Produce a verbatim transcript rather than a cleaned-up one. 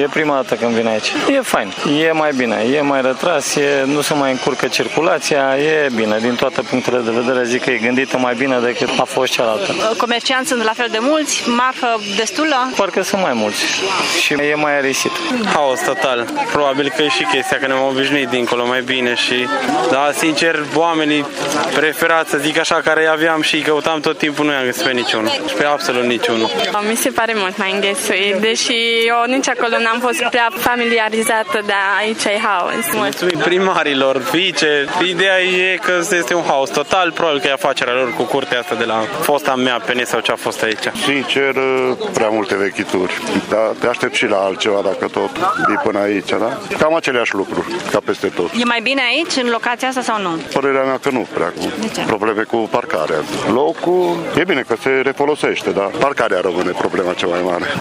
E prima dată când vin aici. E fain, e mai bine, e mai retras, e, nu se mai încurcă circulația, e bine. Din toate punctele de vedere zic că e gândită mai bine decât a fost cealaltă. Comercianți sunt la fel de mulți, marfă destulă? Parcă sunt mai mulți și e mai arisit. Haos total. Probabil că e și chestia că ne-am obișnuit dincolo mai bine și, da, sincer, oamenii preferați, să zic așa, care aveam și căutam tot timpul, nu i-am găsit pe niciunul. Și pe absolut niciunul. Mi se pare mult mai înghesuit, deși eu nici acolo n-am fost prea familiarizată, dar aici e haos. Mulțumim primarilor, vice. Ideea e că este un haos total, probabil că e afacerea lor cu curtea asta de la fosta mea, Pene sau ce a fost aici. Sincer, prea multe vechituri, dar te aștept și la altceva dacă tot vii până aici, da? Cam aceleași lucruri, ca peste tot. E mai bine aici, în locația asta sau nu? Părerea mea că nu prea, cu probleme cu parcarea. Locul e bine că se refolosește, dar parcarea rămâne problema cea mai mare.